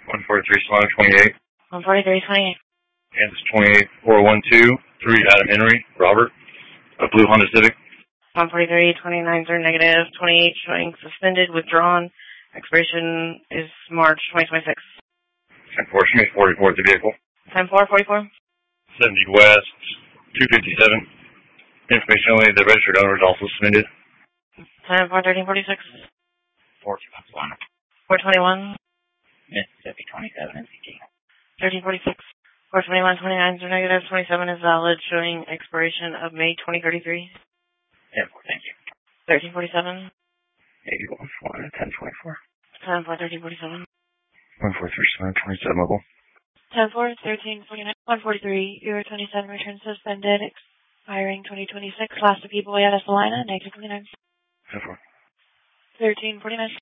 143 Solana 28. 143, 28. Kansas 28412. 3 Adam Henry. Robert. A blue Honda Civic. 143, 29s are negative. 28 showing suspended, withdrawn. Expiration is March 2026. 10-4, show me 44 at the vehicle. 10-4, 44. 70 West, 257. Information only, the registered owner is also suspended. 10-4, 1346. 421 Solana. 421. Mississippi 27 NCT. 1346. 421, 29s are negative. 27 is valid, showing expiration of May 2033. 10-4, thank you. 1347. 81 Solana 1024. 10-4, 1347. 143 Solana 27 mobile. 10-4, 1349. 143, your 27 return suspended, expiring 2026. Last of people, Yada Salina, negative 29. 10-4. 1349.